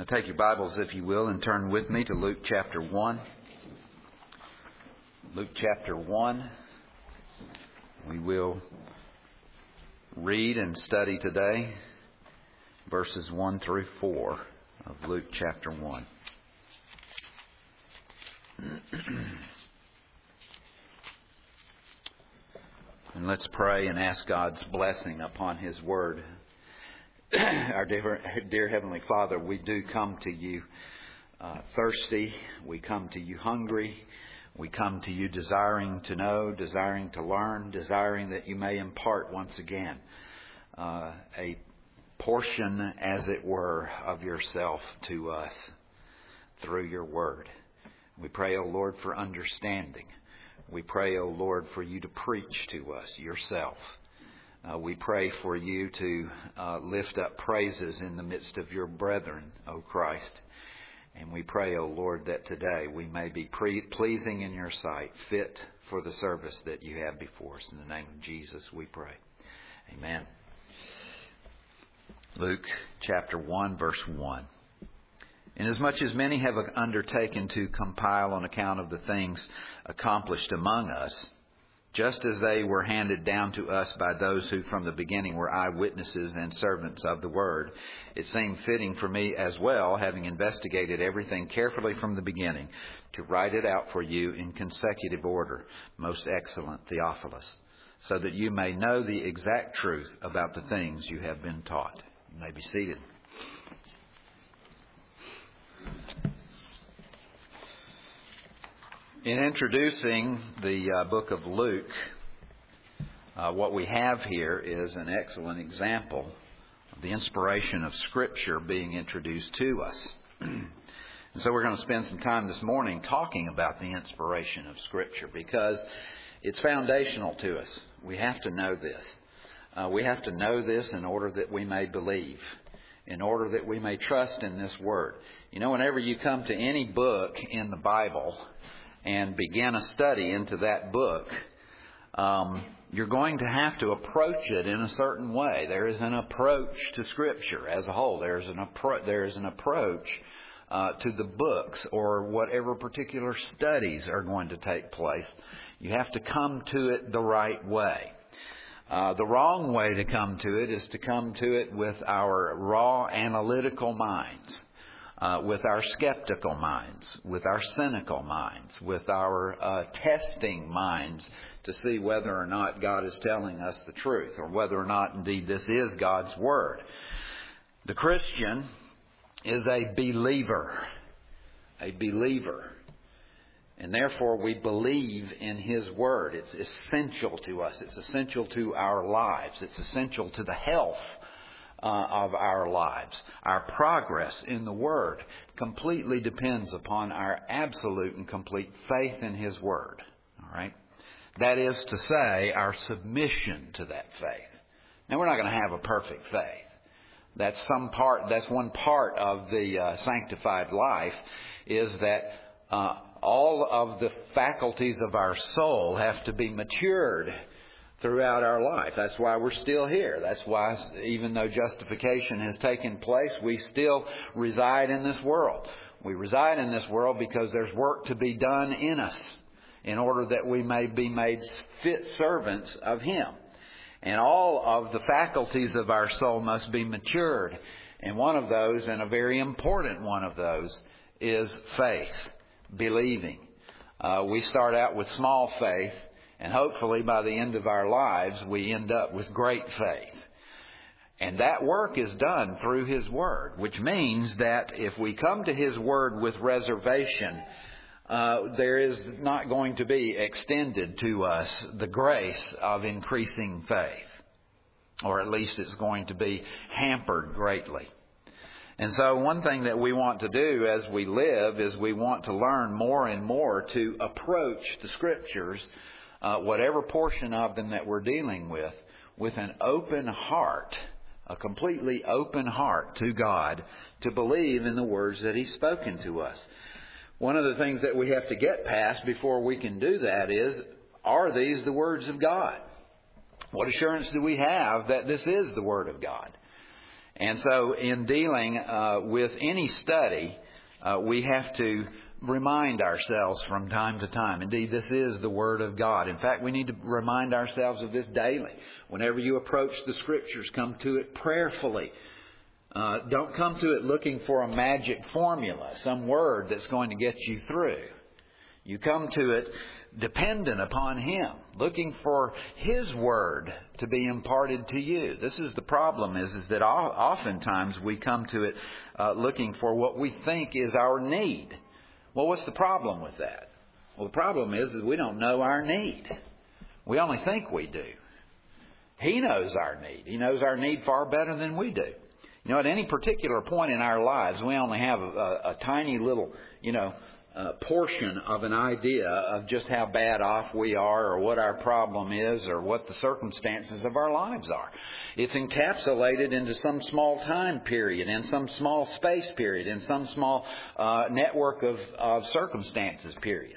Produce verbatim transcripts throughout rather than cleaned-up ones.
Now take your Bibles, if you will, and turn with me to Luke chapter one. Luke chapter one. We will read and study today verses one through four of Luke chapter one. And let's pray and ask God's blessing upon His Word. Our dear, dear Heavenly Father, we do come to You uh, thirsty. We come to You hungry. We come to You desiring to know, desiring to learn, desiring that You may impart once again uh, a portion, as it were, of Yourself to us through Your Word. We pray, O Lord, for understanding. We pray, O Lord, for You to preach to us Yourself. Uh, we pray for You to uh, lift up praises in the midst of Your brethren, O Christ. And we pray, O Lord, that today we may be pre- pleasing in Your sight, fit for the service that You have before us. In the name of Jesus we pray. Amen. Luke chapter one, verse one. Inasmuch as many have undertaken to compile on account of the things accomplished among us, just as they were handed down to us by those who from the beginning were eyewitnesses and servants of the Word, it seemed fitting for me as well, having investigated everything carefully from the beginning, to write it out for you in consecutive order, most excellent Theophilus, so that you may know the exact truth about the things you have been taught. You may be seated. In introducing the uh, book of Luke, uh, what we have here is an excellent example of the inspiration of Scripture being introduced to us. And so we're going to spend some time this morning talking about the inspiration of Scripture because it's foundational to us. We have to know this. Uh, we have to know this in order that we may believe, in order that we may trust in this Word. You know, whenever you come to any book in the Bible and begin a study into that book, um, you're going to have to approach it in a certain way. There is an approach to Scripture as a whole. There's an, appro- there's an approach uh, to the books or whatever particular studies are going to take place. You have to come to it the right way. Uh, the wrong way to come to it is to come to it with our raw analytical minds. Uh, with our skeptical minds, with our cynical minds, with our uh, testing minds to see whether or not God is telling us the truth or whether or not indeed this is God's Word. The Christian is a believer, a believer. And therefore we believe in His Word. It's essential to us. It's essential to our lives. It's essential to the health Uh, of our lives. Our progress in the Word completely depends upon our absolute and complete faith in His Word. All right? That is to say, our submission to that faith. Now, we're not going to have a perfect faith. That's some part. That's one part of the uh, sanctified life, is that uh, all of the faculties of our soul have to be matured throughout our life. That's why we're still here. That's why, even though justification has taken place, we still reside in this world. We reside in this world because there's work to be done in us in order that we may be made fit servants of Him. And all of the faculties of our soul must be matured. And one of those, and a very important one of those, is faith, believing. Uh, we start out with small faith, and hopefully by the end of our lives, we end up with great faith. And that work is done through His Word, which means that if we come to His Word with reservation, uh, there is not going to be extended to us the grace of increasing faith. Or at least it's going to be hampered greatly. And so one thing that we want to do as we live is we want to learn more and more to approach the Scriptures, Uh, whatever portion of them that we're dealing with, with an open heart, a completely open heart to God, to believe in the words that He's spoken to us. One of the things that we have to get past before we can do that is, are these the words of God? What assurance do we have that this is the Word of God? And so in dealing uh, with any study, uh, we have to remind ourselves from time to time. Indeed, this is the Word of God. In fact, we need to remind ourselves of this daily. Whenever you approach the Scriptures, come to it prayerfully. Uh, don't come to it looking for a magic formula, some word that's going to get you through. You come to it dependent upon Him, looking for His Word to be imparted to you. This is the problem, is, is that oftentimes we come to it uh, looking for what we think is our need. Well, what's the problem with that? Well, the problem is, is we don't know our need. We only think we do. He knows our need. He knows our need far better than we do. You know, at any particular point in our lives, we only have a, a, a tiny little, you know, uh, portion of an idea of just how bad off we are, or what our problem is, or what the circumstances of our lives are. It's encapsulated into some small time period, in some small space period, in some small uh, network of, of circumstances period.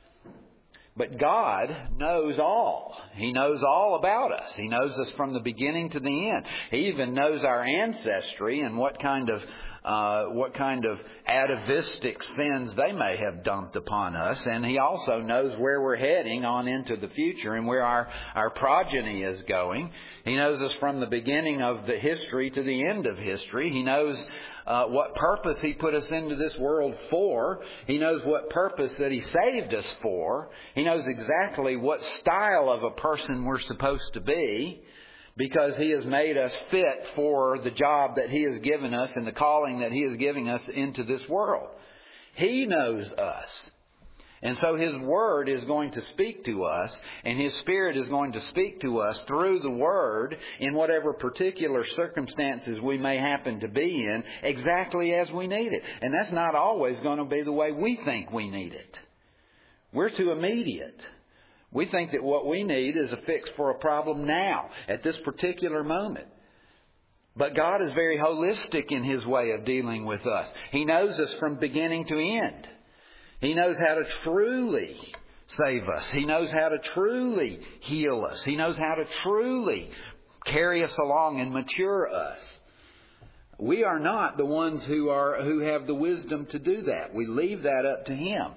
But God knows all. He knows all about us. He knows us from the beginning to the end. He even knows our ancestry and what kind of uh, what kind of atavistic sins they may have dumped upon us. And He also knows where we're heading on into the future and where our, our progeny is going. He knows us from the beginning of the history to the end of history. He knows uh, what purpose He put us into this world for. He knows what purpose that He saved us for. He knows exactly what style of a person we're supposed to be, because He has made us fit for the job that He has given us and the calling that He is giving us into this world. He knows us. And so His Word is going to speak to us, and His Spirit is going to speak to us through the Word in whatever particular circumstances we may happen to be in, exactly as we need it. And that's not always going to be the way we think we need it. We're too immediate. We think that what we need is a fix for a problem now, at this particular moment. But God is very holistic in His way of dealing with us. He knows us from beginning to end. He knows how to truly save us. He knows how to truly heal us. He knows how to truly carry us along and mature us. We are not the ones who are who have the wisdom to do that. We leave that up to Him.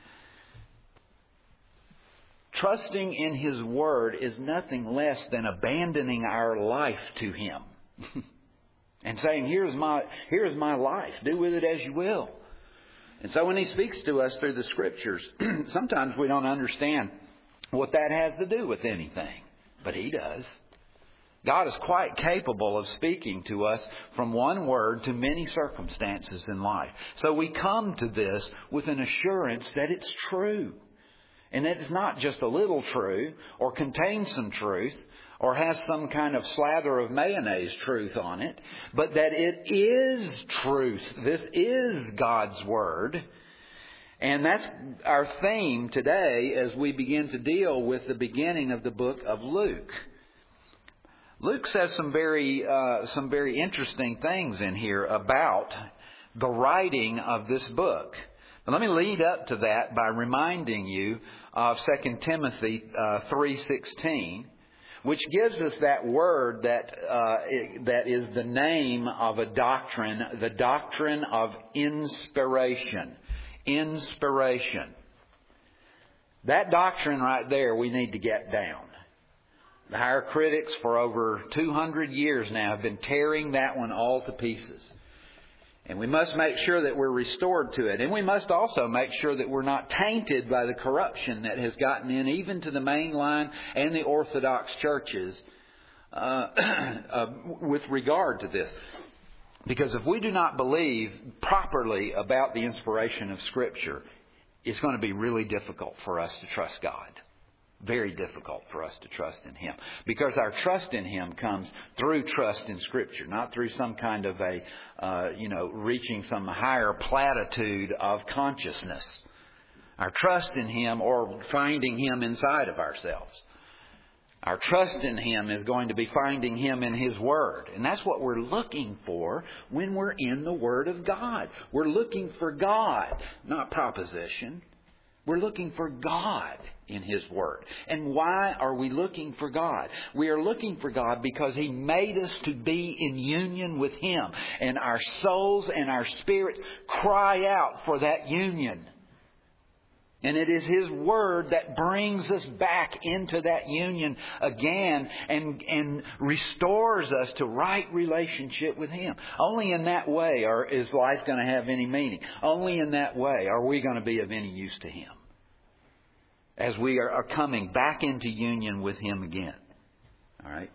Trusting in His Word is nothing less than abandoning our life to Him. And saying, here's my, here's my life. Do with it as you will. And so when He speaks to us through the Scriptures, sometimes we don't understand what that has to do with anything. But He does. God is quite capable of speaking to us from one word to many circumstances in life. So we come to this with an assurance that it's true. And that it's not just a little true, or contains some truth, or has some kind of slather of mayonnaise truth on it, but that it is truth. This is God's Word. And that's our theme today as we begin to deal with the beginning of the book of Luke. Luke says some very, uh, some very interesting things in here about the writing of this book. But let me lead up to that by reminding you of Second Timothy uh, three sixteen, which gives us that word that uh, that is the name of a doctrine, the doctrine of inspiration. Inspiration. That doctrine right there we need to get down. The higher critics for over two hundred years now have been tearing that one all to pieces. And we must make sure that we're restored to it. And we must also make sure that we're not tainted by the corruption that has gotten in even to the mainline and the Orthodox churches uh, uh, with regard to this. Because if we do not believe properly about the inspiration of Scripture, it's going to be really difficult for us to trust God. Very difficult for us to trust in Him. Because our trust in Him comes through trust in Scripture, not through some kind of a, uh, you know, reaching some higher platitude of consciousness. Our trust in Him, or finding Him inside of ourselves. Our trust in Him is going to be finding Him in His Word. And that's what we're looking for when we're in the Word of God. We're looking for God, not proposition. We're looking for God in His Word. And why are we looking for God? We are looking for God because He made us to be in union with Him. And our souls and our spirits cry out for that union. And it is His Word that brings us back into that union again and, and restores us to right relationship with Him. Only in that way are, is life going to have any meaning. Only in that way are we going to be of any use to Him. As we are, are coming back into union with Him again. All right?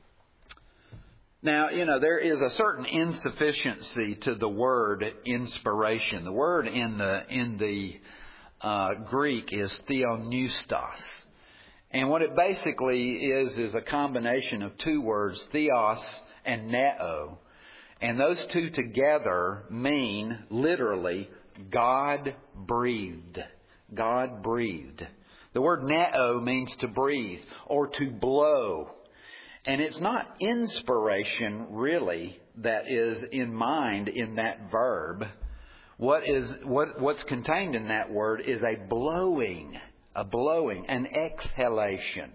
Now, you know, there is a certain insufficiency to the word inspiration. The word in the in the uh, Greek is theopneustos. And what it basically is is a combination of two words, theos and neo. And those two together mean literally God breathed. God breathed. The word neo means to breathe or to blow. And it's not inspiration really that is in mind in that verb. What is what what's contained in that word is a blowing, a blowing, an exhalation.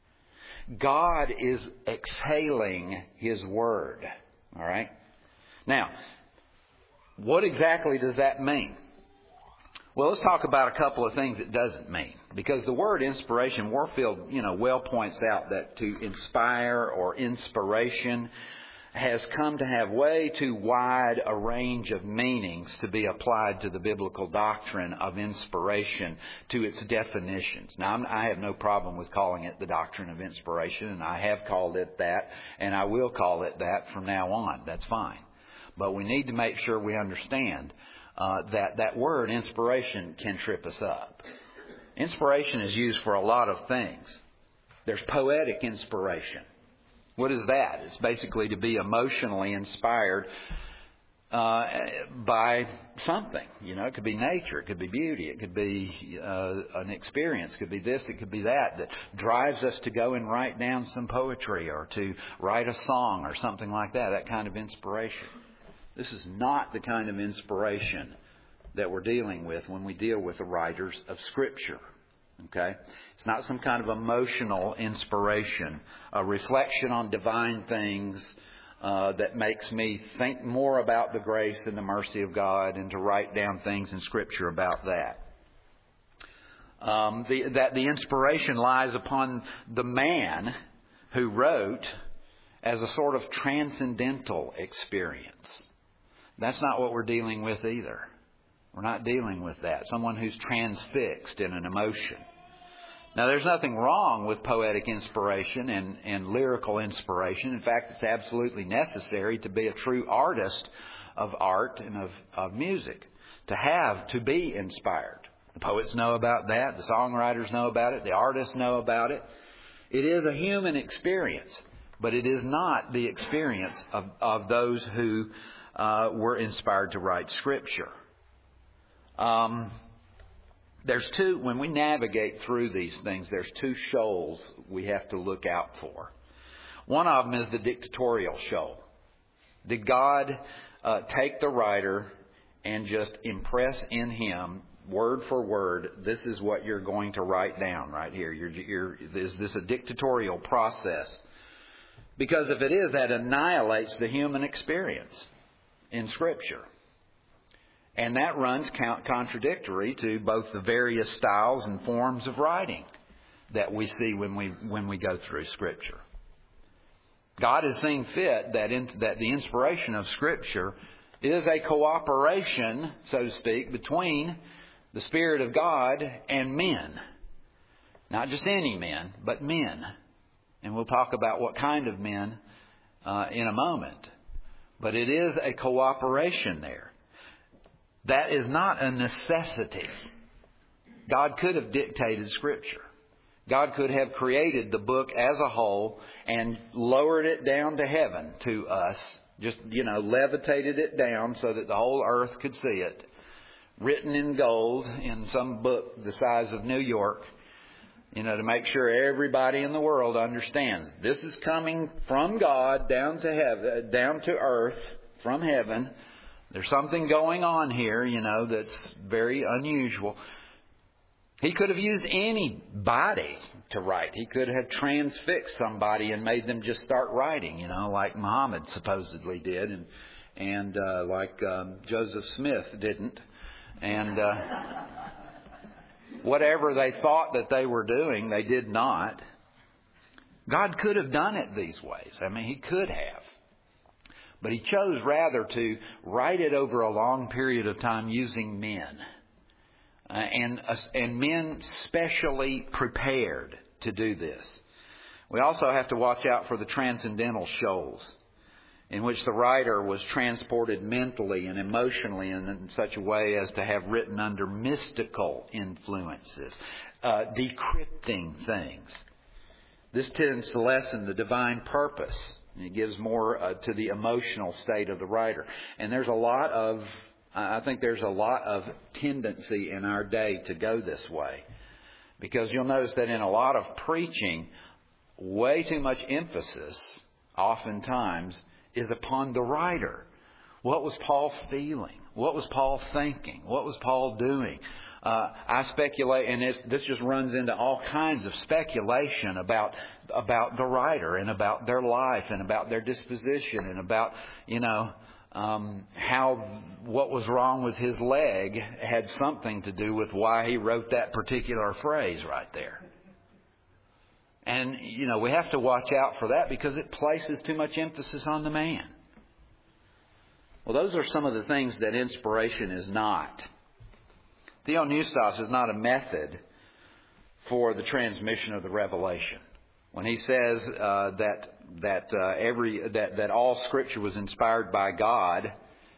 God is exhaling His Word. All right? Now, what exactly does that mean? Well, let's talk about a couple of things it doesn't mean. Because the word inspiration, Warfield, you know, well points out that to inspire or inspiration has come to have way too wide a range of meanings to be applied to the biblical doctrine of inspiration to its definitions. Now, I'm, I have no problem with calling it the doctrine of inspiration, and I have called it that, and I will call it that from now on. That's fine. But we need to make sure we understand uh, that that word inspiration can trip us up. Inspiration is used for a lot of things. There's poetic inspiration. What is that? It's basically to be emotionally inspired uh, by something. You know, it could be nature, it could be beauty, it could be uh, an experience, it could be this, it could be that, that drives us to go and write down some poetry or to write a song or something like that, that kind of inspiration. This is not the kind of inspiration that we're dealing with when we deal with the writers of Scripture. Okay? It's not some kind of emotional inspiration, a reflection on divine things uh, that makes me think more about the grace and the mercy of God and to write down things in Scripture about that. Um, the, that the inspiration lies upon the man who wrote as a sort of transcendental experience. That's not what we're dealing with either. We're not dealing with that. Someone who's transfixed in an emotion. Now, there's nothing wrong with poetic inspiration and, and lyrical inspiration. In fact, it's absolutely necessary to be a true artist of art and of, of music. To have, to be inspired. The poets know about that. The songwriters know about it. The artists know about it. It is a human experience. But it is not the experience of, of those who uh, were inspired to write Scripture. Um, there's two, when we navigate through these things, there's two shoals we have to look out for. One of them is the dictatorial shoal. Did God uh, take the writer and just impress in him, word for word, this is what you're going to write down right here? You're, you're, is this a dictatorial process? Because if it is, that annihilates the human experience in Scripture. And that runs contradictory to both the various styles and forms of writing that we see when we when we go through Scripture. God has seen fit that in, that the inspiration of Scripture is a cooperation, so to speak, between the Spirit of God and men. Not just any men, but men. And we'll talk about what kind of men uh, in a moment. But it is a cooperation there. That is not a necessity. God could have dictated Scripture. God could have created the book as a whole and lowered it down to heaven to us. Just, you know, levitated it down so that the whole earth could see it. Written in gold in some book the size of New York. You know, to make sure everybody in the world understands. This is coming from God down to heaven, down to earth, from heaven. There's something going on here, you know, that's very unusual. He could have used anybody to write. He could have transfixed somebody and made them just start writing, you know, like Muhammad supposedly did, and and uh, like um, Joseph Smith didn't. And uh, whatever they thought that they were doing, they did not. God could have done it these ways. I mean, He could have. But He chose rather to write it over a long period of time using men. Uh, and, uh, and men specially prepared to do this. We also have to watch out for the transcendental shoals, in which the writer was transported mentally and emotionally in, in such a way as to have written under mystical influences, uh, decrypting things. This tends to lessen the divine purpose. It gives more uh, to the emotional state of the writer. And there's a lot of, I think there's a lot of tendency in our day to go this way. Because you'll notice that in a lot of preaching, way too much emphasis, oftentimes, is upon the writer. What was Paul feeling? What was Paul thinking? What was Paul doing? Uh, I speculate, and it, this just runs into all kinds of speculation about about the writer and about their life and about their disposition and about, you know, um, how what was wrong with his leg had something to do with why he wrote that particular phrase right there. And, you know, we have to watch out for that because it places too much emphasis on the man. Well, those are some of the things that inspiration is not. Theopneustos is not a method for the transmission of the revelation. When he says uh, that that uh, every that, that all Scripture was inspired by God,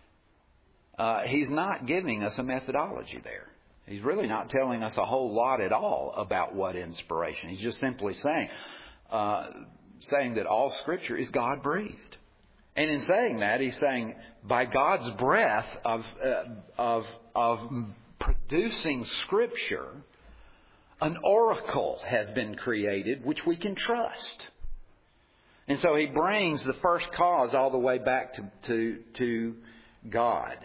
uh, he's not giving us a methodology there. He's really not telling us a whole lot at all about what inspiration. He's just simply saying, uh, saying that all Scripture is God-breathed. And in saying that, he's saying by God's breath of uh, of of producing Scripture, an oracle has been created which we can trust. And so he brings the first cause all the way back to to, to God.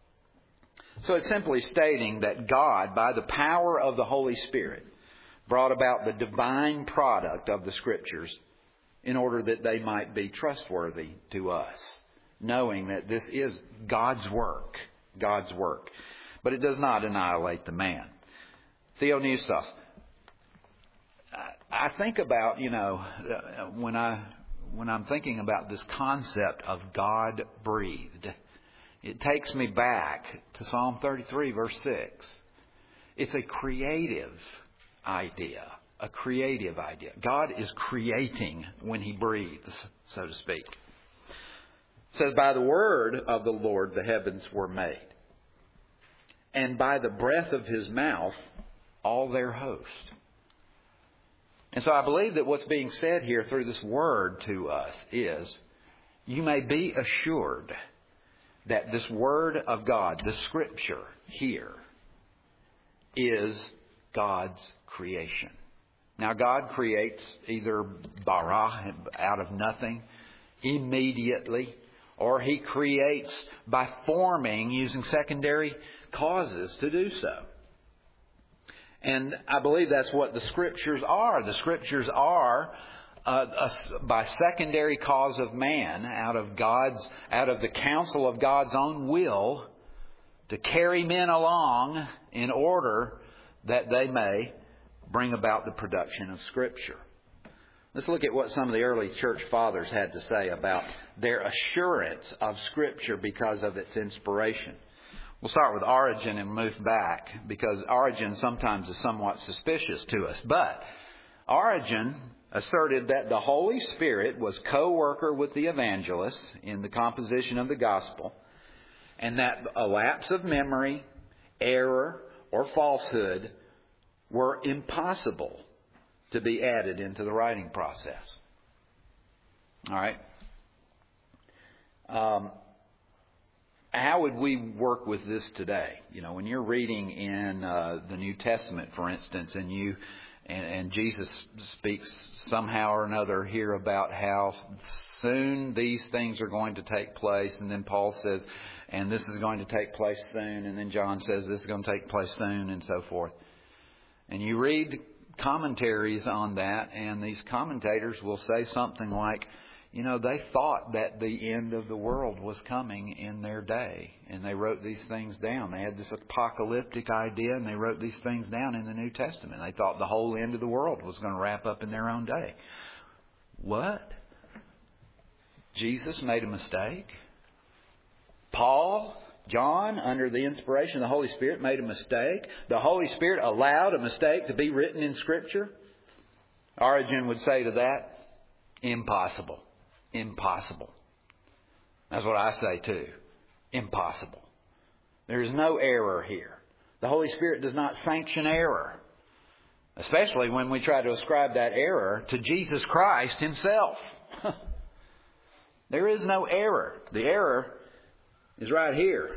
So it's simply stating that God, by the power of the Holy Spirit, brought about the divine product of the Scriptures in order that they might be trustworthy to us, knowing that this is God's work, God's work. But it does not annihilate the man. Theopneustos. I think about, you know, when I when I'm thinking about this concept of God breathed, it takes me back to Psalm thirty-three, verse six. It's a creative idea. A creative idea. God is creating when He breathes, so to speak. It says, by the word of the Lord the heavens were made, and by the breath of His mouth all their host. And so I believe that what's being said here through this word to us is, you may be assured that this Word of God, the Scripture here, is God's creation. Now, God creates either bara, out of nothing, immediately, or He creates by forming, using secondary causes to do so. And I believe that's what the Scriptures are. The Scriptures are Uh, a, by secondary cause of man, out of God's, out of the counsel of God's own will, to carry men along in order that they may bring about the production of Scripture. Let's look at what some of the early church fathers had to say about their assurance of Scripture because of its inspiration. We'll start with Origen and move back, because Origen sometimes is somewhat suspicious to us. But Origen asserted that the Holy Spirit was co-worker with the evangelists in the composition of the gospel, and that a lapse of memory, error, or falsehood were impossible to be added into the writing process. All right. Um, how would we work with this today? You know, when you're reading in uh, the New Testament, for instance, and you And, and Jesus speaks somehow or another here about how soon these things are going to take place. And then Paul says, and this is going to take place soon. And then John says, this is going to take place soon, and so forth. And you read commentaries on that, and these commentators will say something like, you know, they thought that the end of the world was coming in their day, and they wrote these things down. They had this apocalyptic idea, and they wrote these things down in the New Testament. They thought the whole end of the world was going to wrap up in their own day. What? Jesus made a mistake? Paul, John, under the inspiration of the Holy Spirit, made a mistake? The Holy Spirit allowed a mistake to be written in Scripture? Origen would say to that, impossible. Impossible. That's what I say too. Impossible. There is no error here. The Holy Spirit does not sanction error. Especially when we try to ascribe that error to Jesus Christ Himself. There is no error. The error is right here.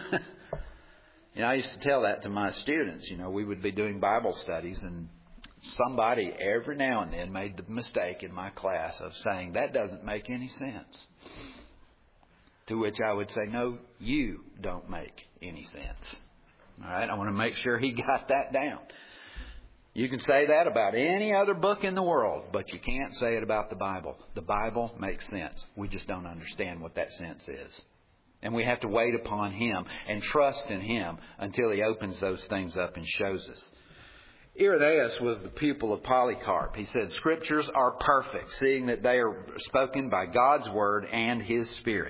You know, I used to tell that to my students. You know, we would be doing Bible studies, and somebody every now and then made the mistake in my class of saying, that doesn't make any sense. To which I would say, no, you don't make any sense. All right, I want to make sure he got that down. You can say that about any other book in the world, but you can't say it about the Bible. The Bible makes sense. We just don't understand what that sense is. And we have to wait upon Him and trust in Him until He opens those things up and shows us. Irenaeus was the pupil of Polycarp. He said, Scriptures are perfect, seeing that they are spoken by God's Word and His Spirit.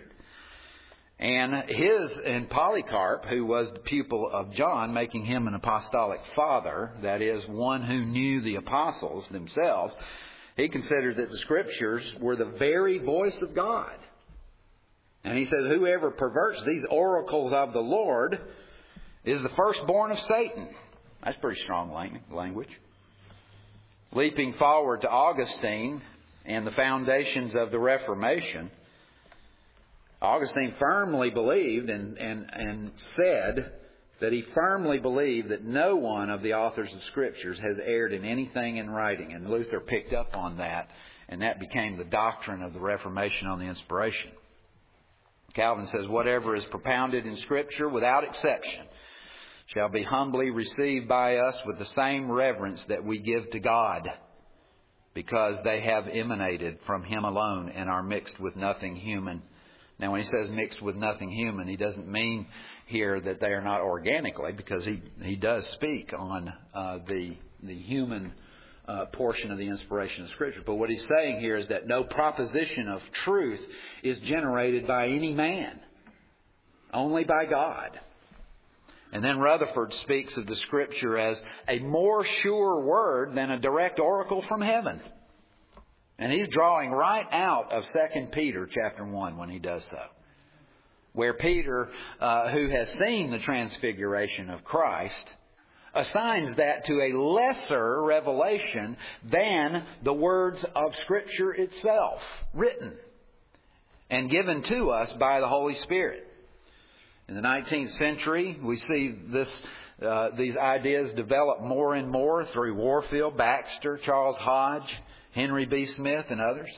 And his and Polycarp, who was the pupil of John, making him an apostolic father, that is, one who knew the apostles themselves, he considered that the Scriptures were the very voice of God. And he says, whoever perverts these oracles of the Lord is the firstborn of Satan. That's pretty strong language. Leaping forward to Augustine and the foundations of the Reformation, Augustine firmly believed and, and, and said that he firmly believed that no one of the authors of Scriptures has erred in anything in writing. And Luther picked up on that, and that became the doctrine of the Reformation on the inspiration. Calvin says, whatever is propounded in Scripture without exception shall be humbly received by us with the same reverence that we give to God, because they have emanated from Him alone and are mixed with nothing human. Now, when he says mixed with nothing human, he doesn't mean here that they are not organically, because he, he does speak on uh, the, the human uh, portion of the inspiration of Scripture. But what he's saying here is that no proposition of truth is generated by any man, only by God. And then Rutherford speaks of the Scripture as a more sure word than a direct oracle from heaven. And he's drawing right out of Second Peter chapter one when he does so. Where Peter, uh, who has seen the transfiguration of Christ, assigns that to a lesser revelation than the words of Scripture itself, written and given to us by the Holy Spirit. In the nineteenth century, we see this uh, these ideas develop more and more through Warfield, Baxter, Charles Hodge, Henry B. Smith, and others.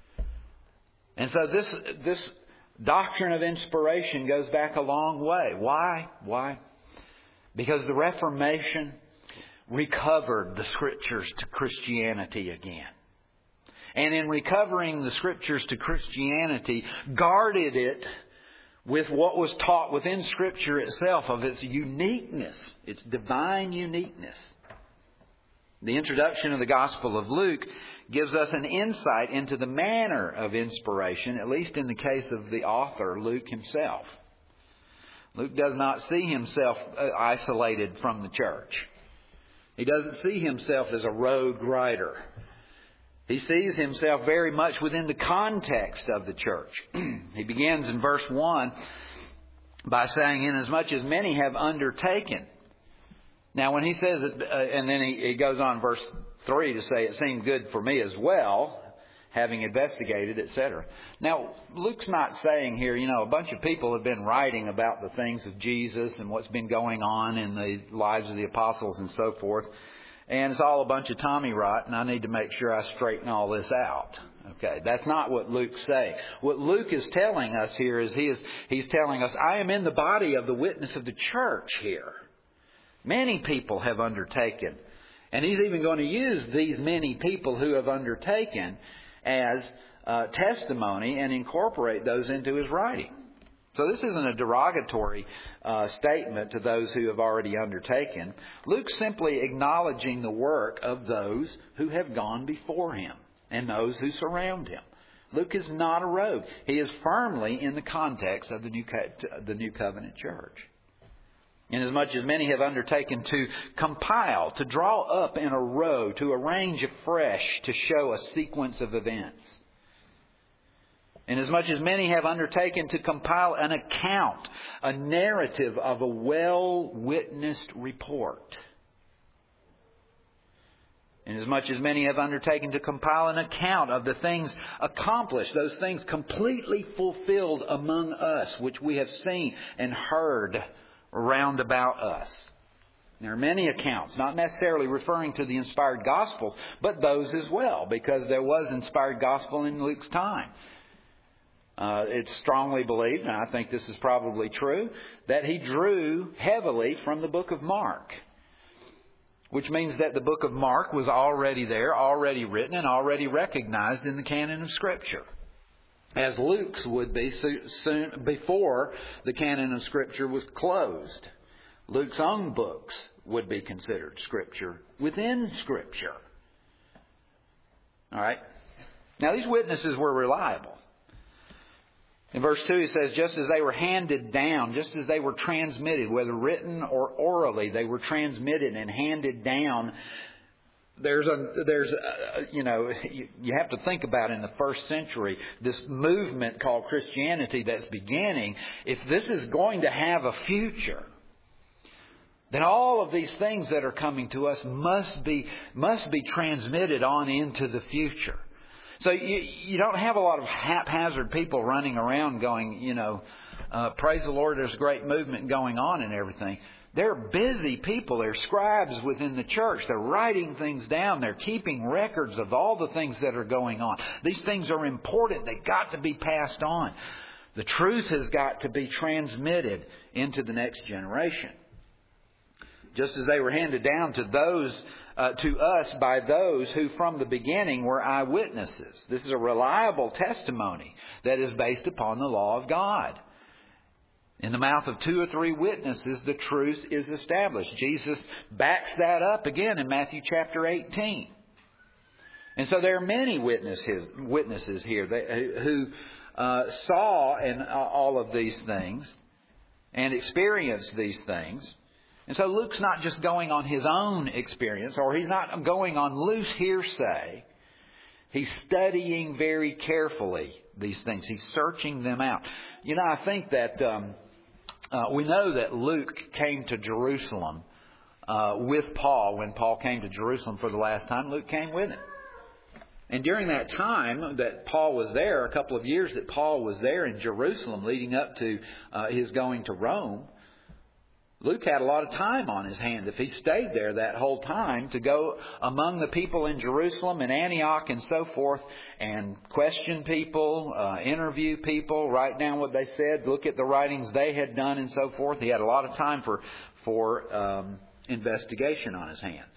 And so this this doctrine of inspiration goes back a long way. Why? Why? Because the Reformation recovered the Scriptures to Christianity again. And in recovering the Scriptures to Christianity, guarded it with what was taught within Scripture itself of its uniqueness, its divine uniqueness. The introduction of the Gospel of Luke gives us an insight into the manner of inspiration, at least in the case of the author, Luke himself. Luke does not see himself isolated from the church. He doesn't see himself as a rogue writer. He sees himself very much within the context of the church. He begins in verse one by saying, inasmuch as many have undertaken. Now when he says it, uh, and then he, he goes on verse three to say, it seemed good for me as well, having investigated, et cetera. Now, Luke's not saying here, you know, a bunch of people have been writing about the things of Jesus and what's been going on in the lives of the apostles and so forth. And it's all a bunch of Tommy rot, and I need to make sure I straighten all this out. Okay, that's not what Luke's saying. What Luke is telling us here is he is he's telling us, I am in the body of the witness of the church here. Many people have undertaken And he's even going to use these many people who have undertaken as uh, testimony and incorporate those into his writing. So this isn't a derogatory uh, statement to those who have already undertaken. Luke's simply acknowledging the work of those who have gone before him and those who surround him. Luke is not a rogue. He is firmly in the context of the New, Co- the New Covenant Church. Inasmuch as many have undertaken to compile, to draw up in a row, to arrange afresh, to show a sequence of events. Inasmuch as many have undertaken to compile an account, a narrative of a well-witnessed report. Inasmuch as many have undertaken to compile an account of the things accomplished, those things completely fulfilled among us, which we have seen and heard round about us. There are many accounts, not necessarily referring to the inspired Gospels, but those as well, because there was inspired Gospel in Luke's time. Uh, it's strongly believed, and I think this is probably true, that he drew heavily from the book of Mark. Which means that the book of Mark was already there, already written, and already recognized in the canon of Scripture. As Luke's would be soon before the canon of Scripture was closed. Luke's own books would be considered Scripture within Scripture. All right. Now these witnesses were reliable. In verse two, he says, just as they were handed down, just as they were transmitted, whether written or orally, they were transmitted and handed down. There's a, there's a, you know, you, you have to think about in the first century, this movement called Christianity that's beginning. If this is going to have a future, then all of these things that are coming to us must be, must be transmitted on into the future. So you, you don't have a lot of haphazard people running around going, you know, uh, praise the Lord, there's a great movement going on and everything. They're busy people. They're scribes within the church. They're writing things down. They're keeping records of all the things that are going on. These things are important. They've got to be passed on. The truth has got to be transmitted into the next generation. Just as they were handed down to those Uh, to us by those who from the beginning were eyewitnesses. This is a reliable testimony that is based upon the law of God. In the mouth of two or three witnesses, the truth is established. Jesus backs that up again in Matthew chapter eighteen. And so there are many witnesses, witnesses here that, who uh, saw and uh, all of these things and experienced these things. And so Luke's not just going on his own experience, or he's not going on loose hearsay. He's studying very carefully these things. He's searching them out. You know, I think that um, uh, we know that Luke came to Jerusalem uh, with Paul. When Paul came to Jerusalem for the last time, Luke came with him. And during that time that Paul was there, a couple of years that Paul was there in Jerusalem leading up to uh, his going to Rome, Luke had a lot of time on his hand, if he stayed there that whole time, to go among the people in Jerusalem and Antioch and so forth and question people, uh, interview people, write down what they said, look at the writings they had done and so forth. He had a lot of time for, for um, investigation on his hands.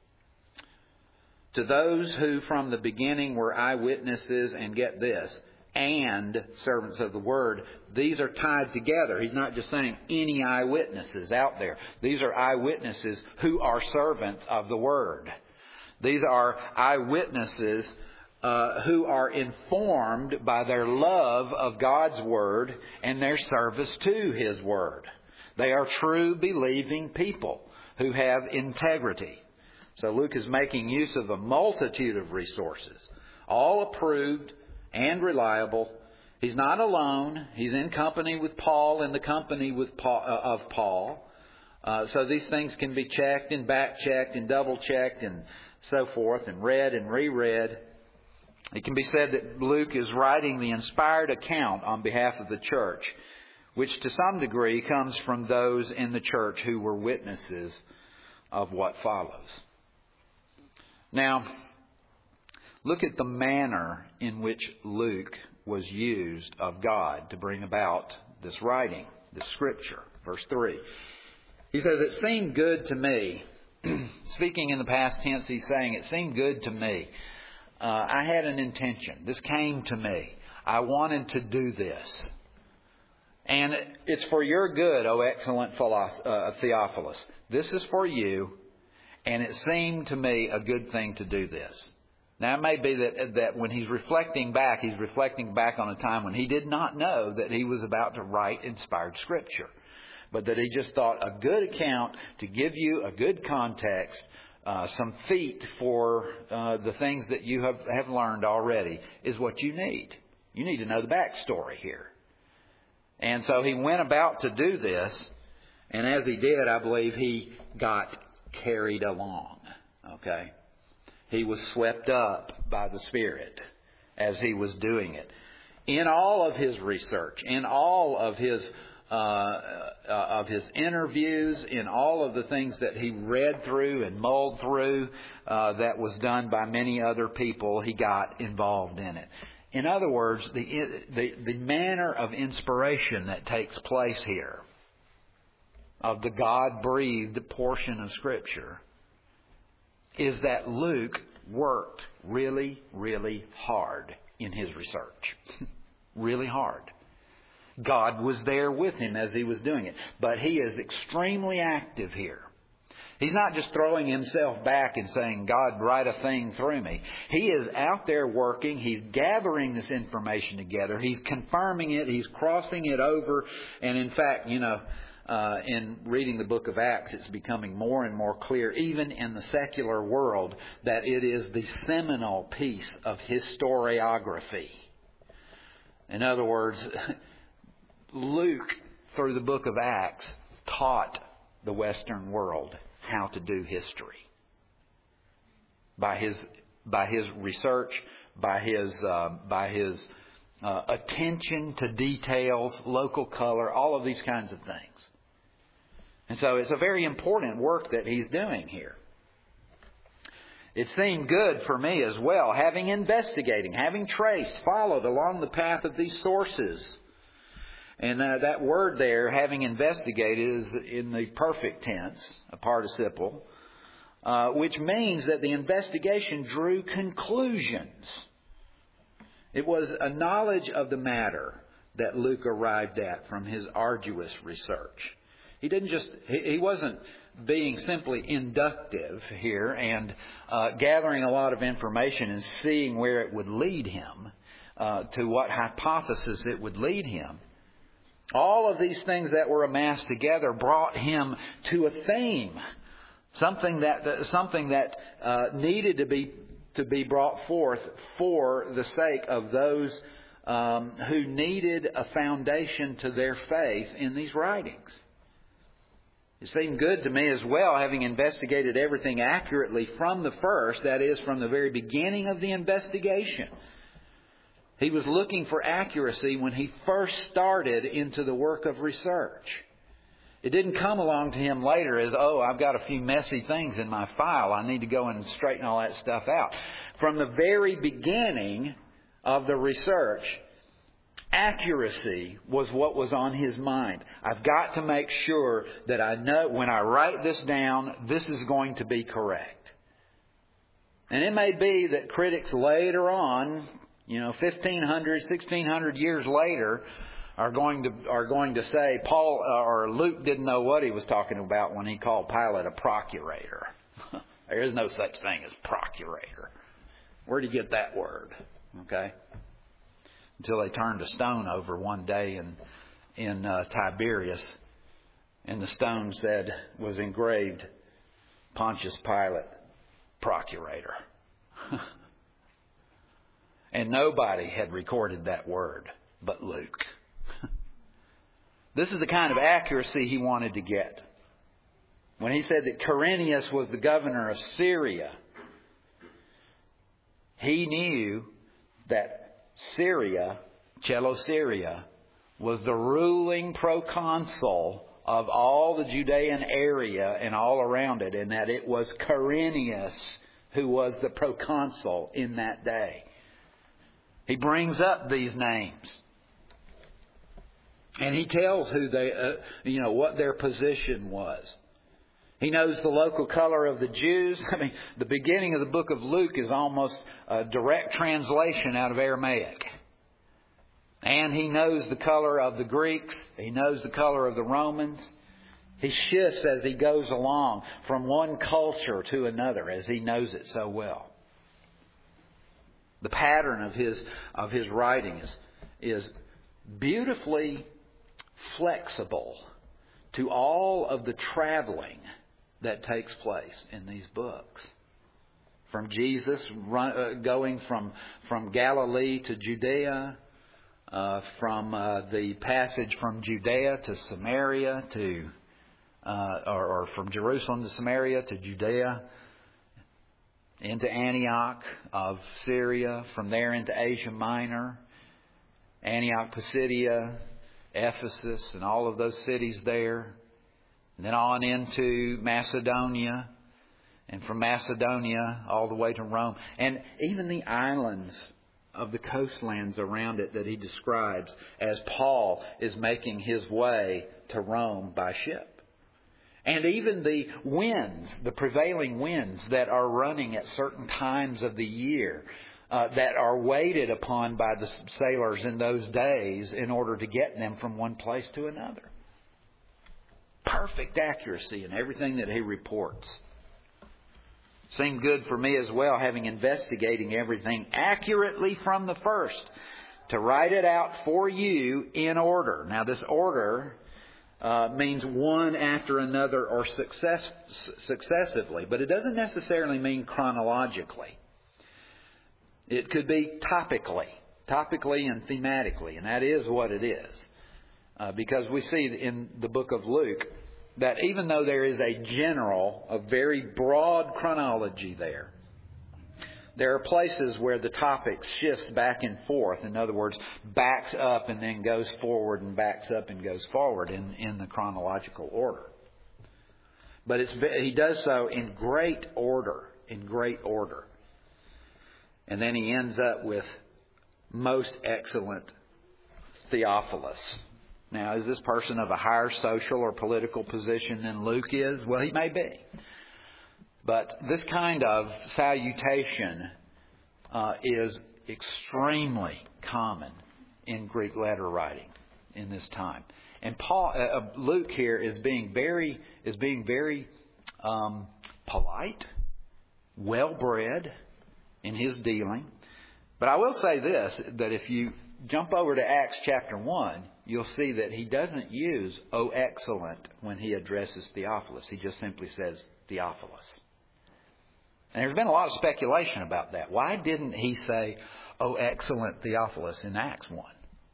To those who from the beginning were eyewitnesses, and get this, and servants of the Word, these are tied together. He's not just saying any eyewitnesses out there. These are eyewitnesses who are servants of the Word. These are eyewitnesses uh, who are informed by their love of God's Word and their service to His Word. They are true believing people who have integrity. So Luke is making use of a multitude of resources, all approved and reliable. He's not alone. He's in company with Paul, in the company with Paul, uh, of Paul. Uh, so these things can be checked and back-checked and double-checked and so forth, and read and reread. It can be said that Luke is writing the inspired account on behalf of the church, which to some degree comes from those in the church who were witnesses of what follows. Now, look at the manner in which Luke was used of God to bring about this writing, this scripture. Verse three. He says, "It seemed good to me." speaking in the past tense, he's saying, it seemed good to me. Uh, I had an intention. This came to me. I wanted to do this. And it's for your good, O excellent Theophilus. This is for you, and it seemed to me a good thing to do this. Now, it may be that, that when he's reflecting back, he's reflecting back on a time when he did not know that he was about to write inspired Scripture. But that he just thought a good account to give you a good context, uh, some feet for uh, the things that you have, have learned already is what you need. You need to know the backstory here. And so he went about to do this, and as he did, I believe he got carried along. Okay? He was swept up by the Spirit as he was doing it. In all of his research, in all of his uh, uh, of his interviews, in all of the things that he read through and mulled through, uh, that was done by many other people, he got involved in it. In other words, the, the the manner of inspiration that takes place here, of the God-breathed portion of Scripture, is that Luke worked really, really hard in his research. Really hard. God was there with him as he was doing it. But he is extremely active here. He's not just throwing himself back and saying, God, write a thing through me. He is out there working. He's gathering this information together. He's confirming it. He's crossing it over. And in fact, you know, uh, in reading the book of Acts, it's becoming more and more clear, even in the secular world, that it is the seminal piece of historiography. In other words, Luke, through the book of Acts, taught the Western world how to do history. By his by his research, by his uh, by his uh, attention to details, local color, all of these kinds of things. And so it's a very important work that he's doing here. It seemed good for me as well, having investigating, having traced, followed along the path of these sources. And uh, that word there, having investigated, is in the perfect tense, a participle, uh, which means that the investigation drew conclusions. It was a knowledge of the matter that Luke arrived at from his arduous research. He didn't just, he, he wasn't being simply inductive here and uh, gathering a lot of information and seeing where it would lead him, uh, to what hypothesis it would lead him. All of these things that were amassed together brought him to a theme, something that something that uh, needed to be to be brought forth for the sake of those um, who needed a foundation to their faith in these writings. It seemed good to me as well, having investigated everything accurately from the first, that is, from the very beginning of the investigation. He was looking for accuracy when he first started into the work of research. It didn't come along to him later as, oh, I've got a few messy things in my file. I need to go and straighten all that stuff out. From the very beginning of the research, accuracy was what was on his mind. I've got to make sure that I know when I write this down, this is going to be correct. And it may be that critics later on, you know, fifteen hundred, sixteen hundred years later, are going to are going to say Paul uh, or Luke didn't know what he was talking about when he called Pilate a procurator. There is no such thing as procurator. Where did he get that word? Okay, until they turned a stone over one day in in uh, Tiberias, and the stone said was engraved Pontius Pilate, procurator. And nobody had recorded that word but Luke. This is the kind of accuracy he wanted to get. When he said that Quirinius was the governor of Syria, he knew that Syria, Celesyria, was the ruling proconsul of all the Judean area and all around it, and that it was Quirinius who was the proconsul in that day. He brings up these names. And he tells who they, uh, you know, what their position was. He knows the local color of the Jews. I mean, the beginning of the book of Luke is almost a direct translation out of Aramaic. And he knows the color of the Greeks. He knows the color of the Romans. He shifts as he goes along from one culture to another as he knows it so well. The pattern of his of his writing is, is beautifully flexible to all of the traveling that takes place in these books. From Jesus run, uh, going from, from Galilee to Judea, uh, from uh, the passage from Judea to Samaria to, uh, or, or from Jerusalem to Samaria to Judea, into Antioch of Syria, from there into Asia Minor, Antioch, Pisidia, Ephesus, and all of those cities there. And then on into Macedonia, and from Macedonia all the way to Rome. And even the islands of the coastlands around it that he describes as Paul is making his way to Rome by ship. And even the winds, the prevailing winds that are running at certain times of the year, uh, that are waited upon by the sailors in those days in order to get them from one place to another. Perfect accuracy in everything that he reports. Seemed good for me as well, having investigating everything accurately from the first, to write it out for you in order. Now this order uh, means one after another or success, successively, but it doesn't necessarily mean chronologically. It could be topically, topically and thematically, and that is what it is. Uh, because we see in the book of Luke that even though there is a general, a very broad chronology there, there are places where the topic shifts back and forth. In other words, backs up and then goes forward and backs up and goes forward in, in the chronological order. But it's, he does so in great order, in great order. And then he ends up with most excellent Theophilus. Now, is this person of a higher social or political position than Luke is? Well, he may be. But this kind of salutation uh, is extremely common in Greek letter writing in this time. And Paul, uh, Luke here is being very is being very um, polite, well-bred in his dealing. But I will say this, that if you jump over to Acts chapter one, you'll see that he doesn't use "O excellent" when he addresses Theophilus. He just simply says Theophilus. And there's been a lot of speculation about that. Why didn't he say "O excellent Theophilus" in Acts one?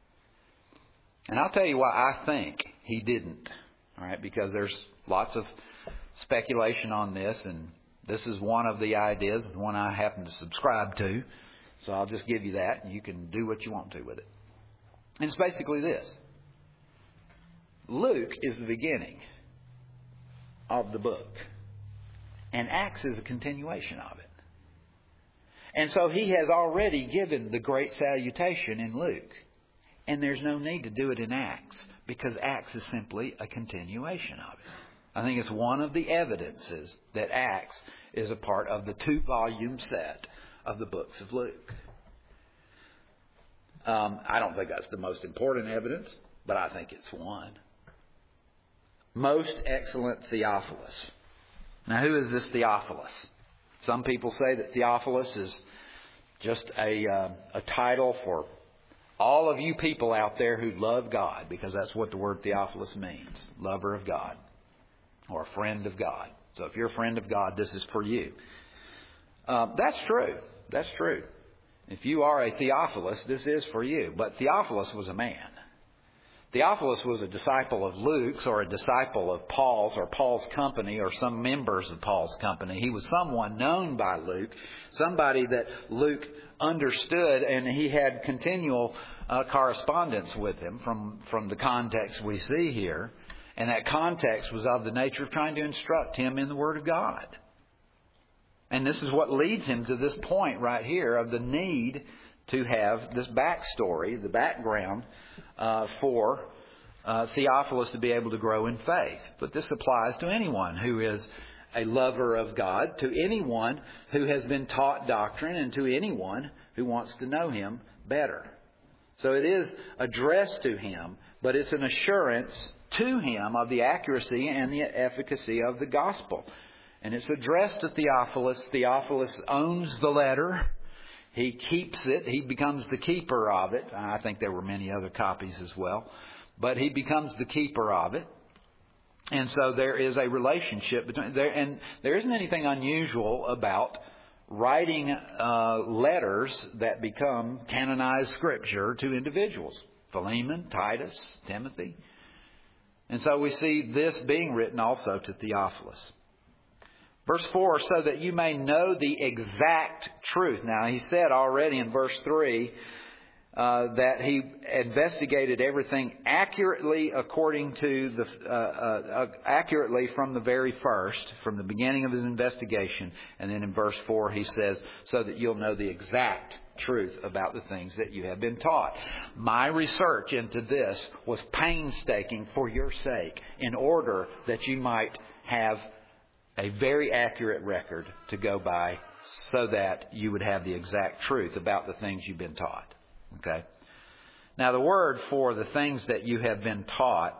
And I'll tell you why I think he didn't. All right, because there's lots of speculation on this, and this is one of the ideas, the one I happen to subscribe to. So I'll just give you that, and you can do what you want to with it. And it's basically this. Luke is the beginning of the book, and Acts is a continuation of it. And so he has already given the great salutation in Luke, and there's no need to do it in Acts, because Acts is simply a continuation of it. I think it's one of the evidences that Acts is a part of the two-volume set of the books of Luke. Um, I don't think that's the most important evidence, but I think it's one. Most excellent Theophilus. Now, who is this Theophilus? Some people say that Theophilus is just a, uh, a title for all of you people out there who love God, because that's what the word Theophilus means, lover of God or a friend of God. So if you're a friend of God, this is for you. Uh, that's true. That's true. If you are a Theophilus, this is for you. But Theophilus was a man. Theophilus was a disciple of Luke's, or a disciple of Paul's, or Paul's company, or some members of Paul's company. He was someone known by Luke, somebody that Luke understood, and he had continual uh, correspondence with him from, from the context we see here. And that context was of the nature of trying to instruct him in the Word of God. And this is what leads him to this point right here of the need to have this backstory, the background uh, for uh, Theophilus to be able to grow in faith. But this applies to anyone who is a lover of God, to anyone who has been taught doctrine, and to anyone who wants to know Him better. So it is addressed to him, but it's an assurance to him of the accuracy and the efficacy of the gospel. And it's addressed to Theophilus. Theophilus owns the letter. He keeps it. He becomes the keeper of it. I think there were many other copies as well. But he becomes the keeper of it. And so there is a relationship between there, and there isn't anything unusual about writing uh, letters that become canonized scripture to individuals. Philemon, Titus, Timothy. And so we see this being written also to Theophilus. Verse four, so that you may know the exact truth. Now, he said already in verse three uh, that he investigated everything accurately according to the uh, uh, accurately from the very first, from the beginning of his investigation. And then in verse four, he says, so that you'll know the exact truth about the things that you have been taught. My research into this was painstaking for your sake, in order that you might have a very accurate record to go by, so that you would have the exact truth about the things you've been taught. Okay? Now, the word for the things that you have been taught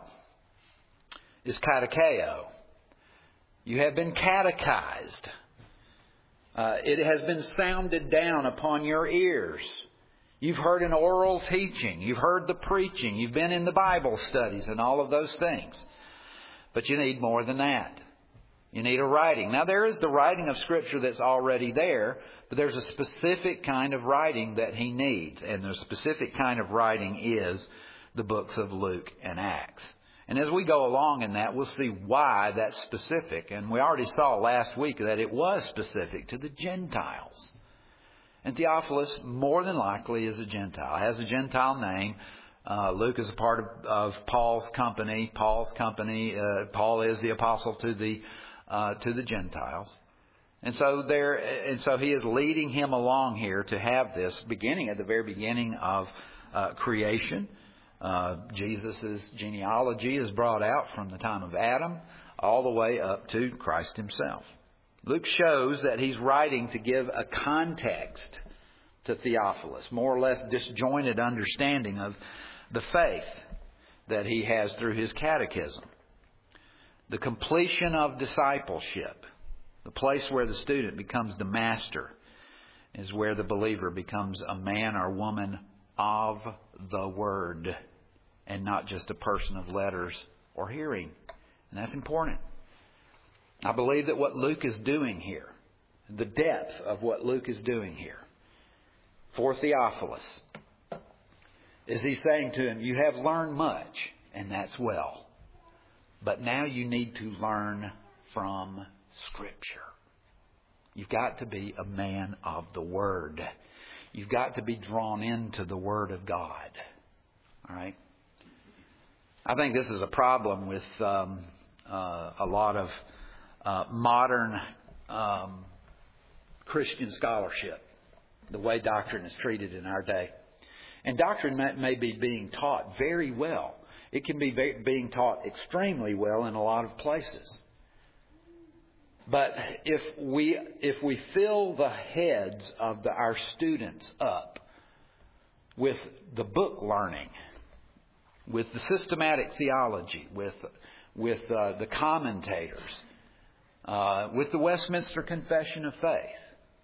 is katecheo. You have been catechized. Uh, it has been sounded down upon your ears. You've heard an oral teaching. You've heard the preaching. You've been in the Bible studies and all of those things. But you need more than that. You need a writing. Now, there is the writing of Scripture that's already there, but there's a specific kind of writing that he needs. And the specific kind of writing is the books of Luke and Acts. And as we go along in that, we'll see why that's specific. And we already saw last week that it was specific to the Gentiles. And Theophilus, more than likely, is a Gentile, has a Gentile name. Uh, Luke is a part of, of Paul's company. Paul's company, uh, Paul is the apostle to the uh, to the Gentiles. And so there, and so he is leading him along here to have this beginning at the very beginning of uh, creation. Uh, Jesus' genealogy is brought out from the time of Adam all the way up to Christ himself. Luke shows that he's writing to give a context to Theophilus, more or less disjointed understanding of the faith that he has through his catechism. The completion of discipleship, the place where the student becomes the master, is where the believer becomes a man or woman of the Word, and not just a person of letters or hearing. And that's important. I believe that what Luke is doing here, the depth of what Luke is doing here for Theophilus, is he's saying to him, you have learned much, and that's well. But now you need to learn from Scripture. You've got to be a man of the Word. You've got to be drawn into the Word of God. All right? I think this is a problem with um, uh, a lot of uh, modern um, Christian scholarship, the way doctrine is treated in our day. And doctrine may, may be being taught very well. It can be be being taught extremely well in a lot of places. But if we if we fill the heads of the, our students up with the book learning, with the systematic theology, with with uh, the commentators, uh, with the Westminster Confession of Faith,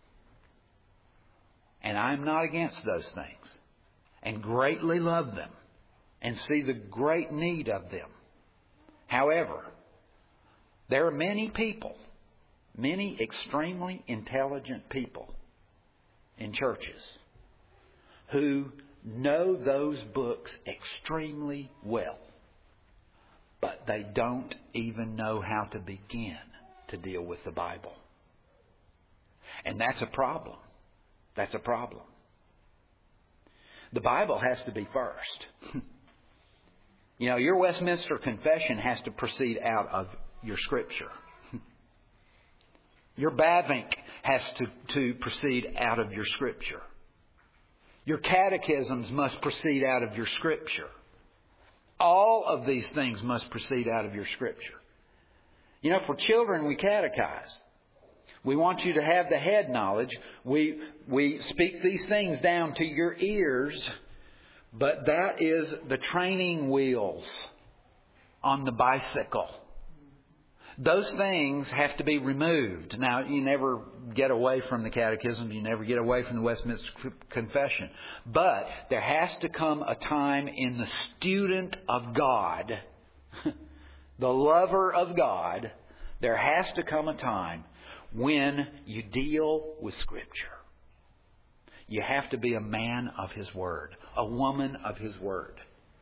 and I'm not against those things, and greatly love them, and see the great need of them. However, there are many people, many extremely intelligent people in churches who know those books extremely well, but they don't even know how to begin to deal with the Bible. And that's a problem. That's a problem. The Bible has to be first. You know, your Westminster Confession has to proceed out of your Scripture. Your Bavinck has to, to proceed out of your Scripture. Your catechisms must proceed out of your Scripture. All of these things must proceed out of your Scripture. You know, for children, we catechize. We want you to have the head knowledge. We, we speak these things down to your ears, but that is the training wheels on the bicycle. Those things have to be removed. Now, you never get away from the Catechism. You never get away from the Westminster Confession. But there has to come a time in the student of God, the lover of God, there has to come a time when you deal with Scripture. You have to be a man of His Word, a woman of His Word.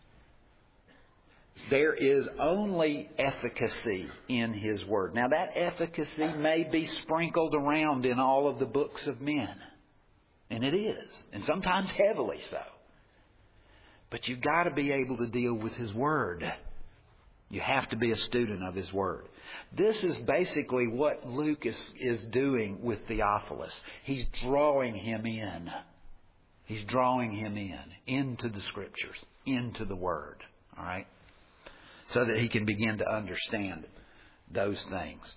There is only efficacy in His Word. Now, that efficacy may be sprinkled around in all of the books of men. And it is. And sometimes heavily so. But you've got to be able to deal with His Word. You have to be a student of His Word. This is basically what Luke is, is doing with Theophilus. He's drawing him in. He's drawing him in. Into the Scriptures. Into the Word. All right? So that he can begin to understand those things.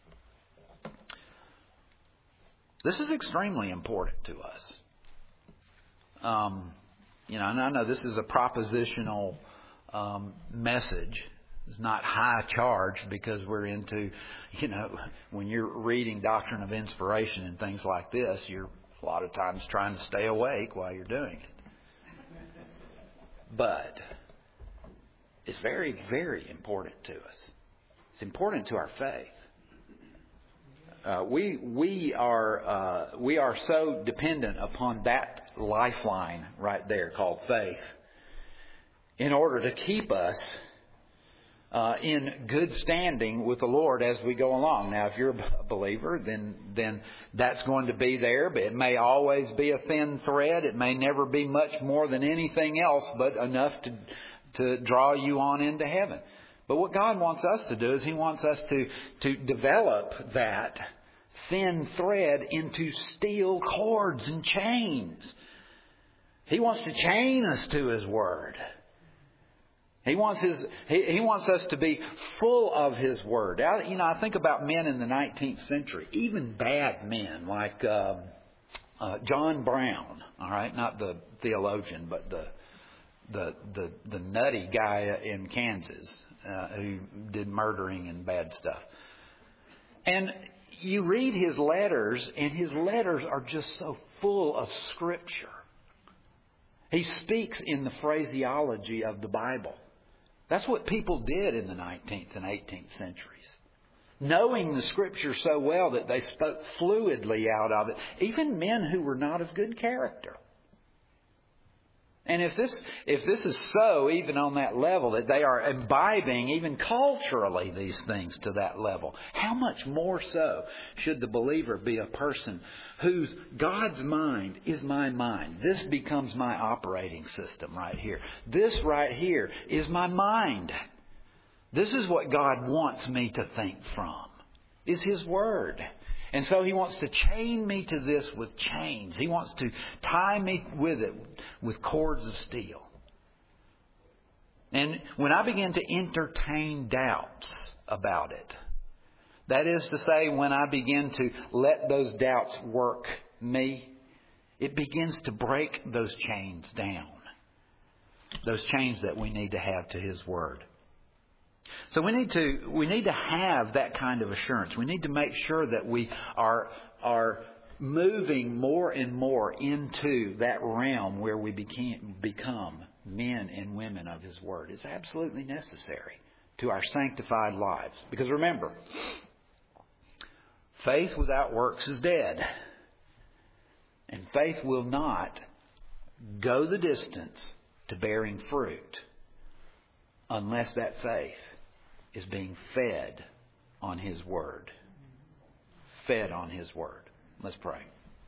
This is extremely important to us. Um, you know, and I know this is a propositional um, message. It's not high charged because we're into, you know, when you're reading doctrine of inspiration and things like this, you're a lot of times trying to stay awake while you're doing it. But it's very, very important to us. It's important to our faith. Uh, we we are uh, we are so dependent upon that lifeline right there called faith in order to keep us uh, in good standing with the Lord as we go along. Now, if you're a believer, then then that's going to be there, but it may always be a thin thread. It may never be much more than anything else, but enough to to draw you on into heaven. But what God wants us to do is He wants us to, to develop that thin thread into steel cords and chains. He wants to chain us to His Word. He wants his. He, he wants us to be full of His Word. I, you know, I think about men in the nineteenth century, even bad men like um, uh, John Brown. All right, not the theologian, but the the the, the nutty guy in Kansas uh, who did murdering and bad stuff. And you read his letters, and his letters are just so full of Scripture. He speaks in the phraseology of the Bible. That's what people did in the nineteenth and eighteenth centuries. Knowing the Scripture so well that they spoke fluidly out of it. Even men who were not of good character. And if this if this is so, even on that level, that they are imbibing, even culturally, these things to that level, how much more so should the believer be a person whose God's mind is my mind? This becomes my operating system right here. This right here is my mind. This is what God wants me to think from, is His Word. And so He wants to chain me to this with chains. He wants to tie me with it with cords of steel. And when I begin to entertain doubts about it, that is to say, when I begin to let those doubts work me, it begins to break those chains down. Those chains that we need to have to His Word. So we need to we need to have that kind of assurance. We need to make sure that we are are moving more and more into that realm where we became, become men and women of His Word. It's absolutely necessary to our sanctified lives. Because remember, faith without works is dead. And faith will not go the distance to bearing fruit unless that faith is being fed on His Word. Fed on His Word. Let's pray.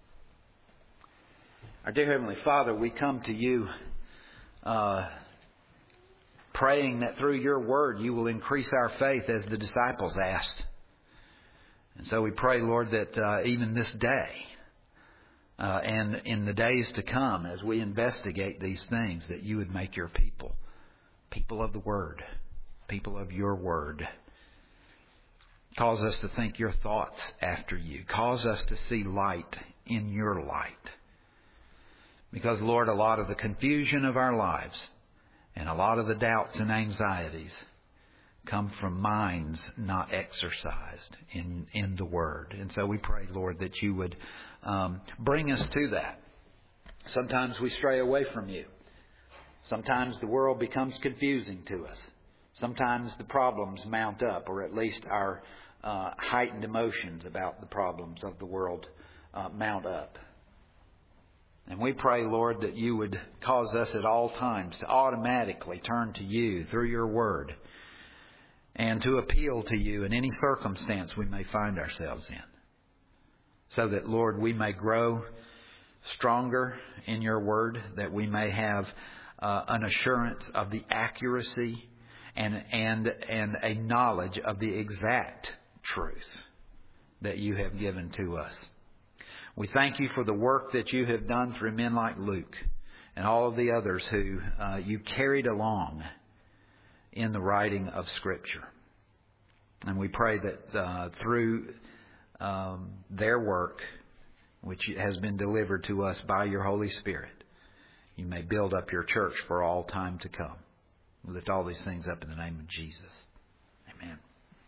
Our dear Heavenly Father, we come to You uh, praying that through Your Word You will increase our faith as the disciples asked. And so we pray, Lord, that uh, even this day uh, and in the days to come, as we investigate these things, that You would make Your people people of the Word, people of your Word. Cause us to think your thoughts after you. Cause us to see light in your light. Because, Lord, a lot of the confusion of our lives and a lot of the doubts and anxieties come from minds not exercised in, in the Word. And so we pray, Lord, that you would um, bring us to that. Sometimes we stray away from you. Sometimes the world becomes confusing to us. Sometimes the problems mount up, or at least our uh, heightened emotions about the problems of the world uh, mount up. And we pray, Lord, that you would cause us at all times to automatically turn to you through your Word and to appeal to you in any circumstance we may find ourselves in. So that, Lord, we may grow stronger in your Word, that we may have uh, an assurance of the accuracy and, and, and a knowledge of the exact truth that you have given to us. We thank you for the work that you have done through men like Luke and all of the others who uh, you carried along in the writing of Scripture. And we pray that uh, through um, their work, which has been delivered to us by your Holy Spirit, you may build up your church for all time to come. We lift all these things up in the name of Jesus. Amen.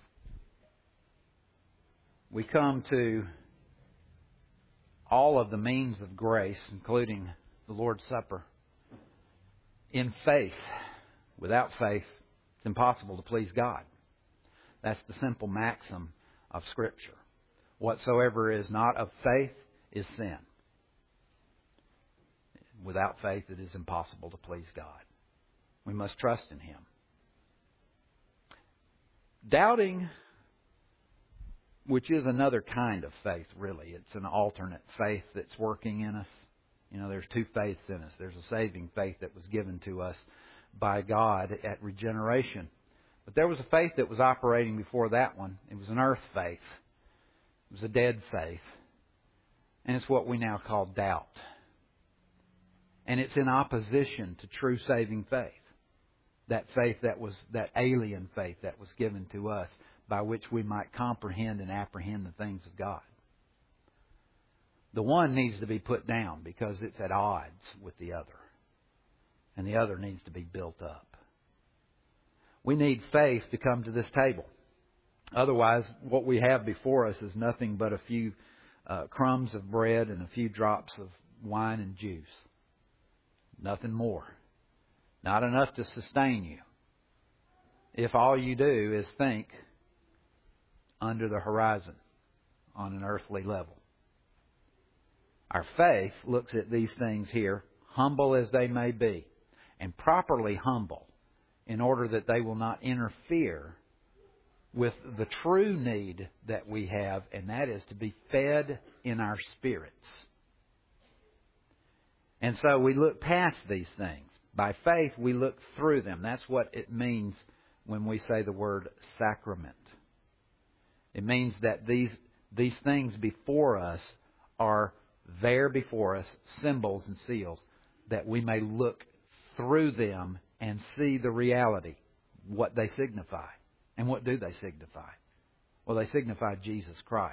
We come to all of the means of grace, including the Lord's Supper, in faith. Without faith, it's impossible to please God. That's the simple maxim of Scripture. Whatsoever is not of faith is sin. Without faith, it is impossible to please God. We must trust in Him. Doubting, which is another kind of faith, really. It's an alternate faith that's working in us. You know, there's two faiths in us. There's a saving faith that was given to us by God at regeneration. But there was a faith that was operating before that one. It was an earth faith. It was a dead faith. And it's what we now call doubt. And it's in opposition to true saving faith. That faith that was, that alien faith that was given to us, by which we might comprehend and apprehend the things of God. The one needs to be put down because it's at odds with the other. And the other needs to be built up. We need faith to come to this table. Otherwise, what we have before us is nothing but a few uh, crumbs of bread and a few drops of wine and juice. Nothing more. Not enough to sustain you. If all you do is think under the horizon on an earthly level. Our faith looks at these things here, humble as they may be, and properly humble in order that they will not interfere with the true need that we have, and that is to be fed in our spirits. And so we look past these things. By faith, we look through them. That's what it means when we say the word sacrament. It means that these these things before us are there before us, symbols and seals, that we may look through them and see the reality, what they signify. And what do they signify? Well, they signify Jesus Christ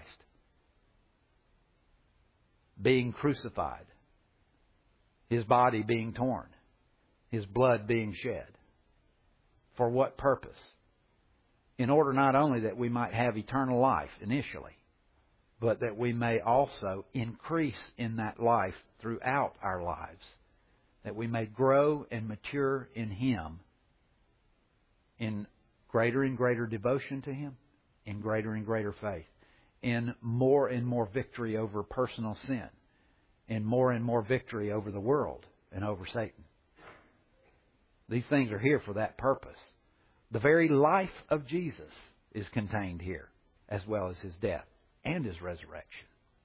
being crucified, His body being torn, His blood being shed. For what purpose? In order not only that we might have eternal life initially, but that we may also increase in that life throughout our lives. That we may grow and mature in Him in greater and greater devotion to Him, in greater and greater faith, in more and more victory over personal sin, in more and more victory over the world and over Satan. These things are here for that purpose. The very life of Jesus is contained here, as well as His death and His resurrection.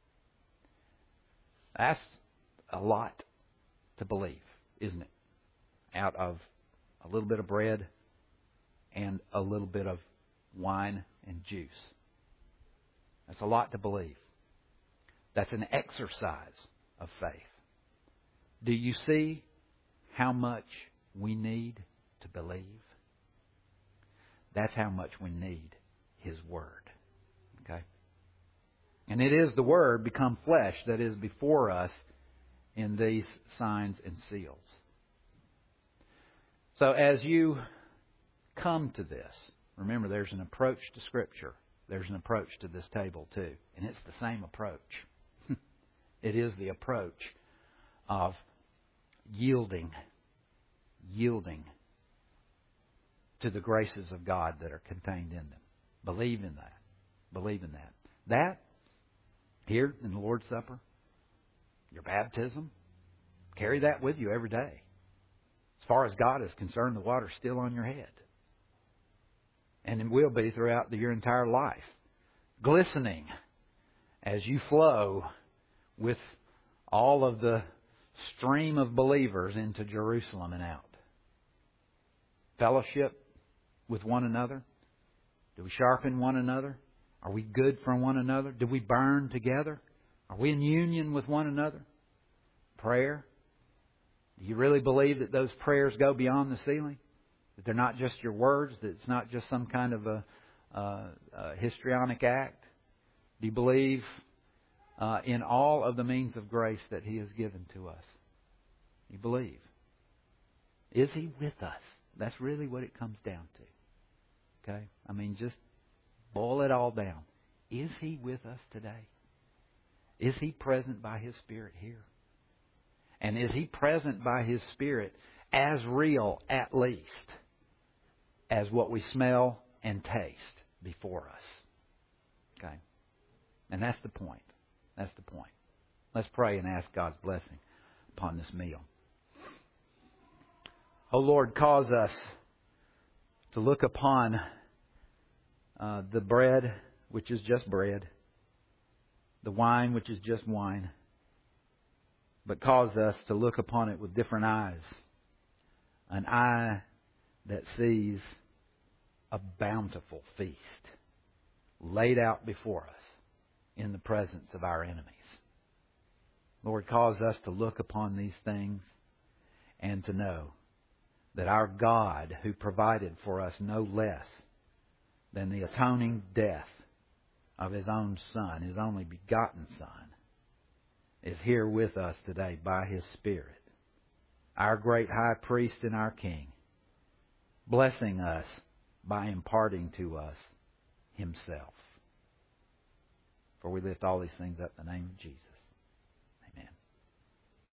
That's a lot to believe, isn't it? Out of a little bit of bread and a little bit of wine and juice. That's a lot to believe. That's an exercise of faith. Do you see how much we need to believe. That's how much we need His Word. Okay? And it is the Word become flesh that is before us in these signs and seals. So as you come to this, remember there's an approach to Scripture. There's an approach to this table too. And it's the same approach. It is the approach of yielding, yielding to the graces of God that are contained in them. Believe in that. Believe in that. That, here in the Lord's Supper, your baptism, carry that with you every day. As far as God is concerned, the water's still on your head. And it will be throughout the, your entire life. Glistening as you flow with all of the stream of believers into Jerusalem and out. Fellowship with one another. Do we sharpen one another? Are we good for one another? Do we burn together? Are we in union with one another? Prayer. Do you really believe that those prayers go beyond the ceiling? That they're not just your words? That it's not just some kind of a, uh, a histrionic act? Do you believe uh, in all of the means of grace that He has given to us? You believe. Is He with us? That's really what it comes down to. Okay? I mean, just boil it all down. Is He with us today? Is He present by His Spirit here? And is He present by His Spirit as real, at least, as what we smell and taste before us? Okay? And that's the point. That's the point. Let's pray and ask God's blessing upon this meal. O Lord, cause us to look upon uh, the bread, which is just bread, the wine, which is just wine, but cause us to look upon it with different eyes. An eye that sees a bountiful feast laid out before us in the presence of our enemies. Lord, cause us to look upon these things and to know that our God, who provided for us no less than the atoning death of His own Son, His only begotten Son, is here with us today by His Spirit, our great high priest and our King, blessing us by imparting to us Himself. For we lift all these things up in the name of Jesus.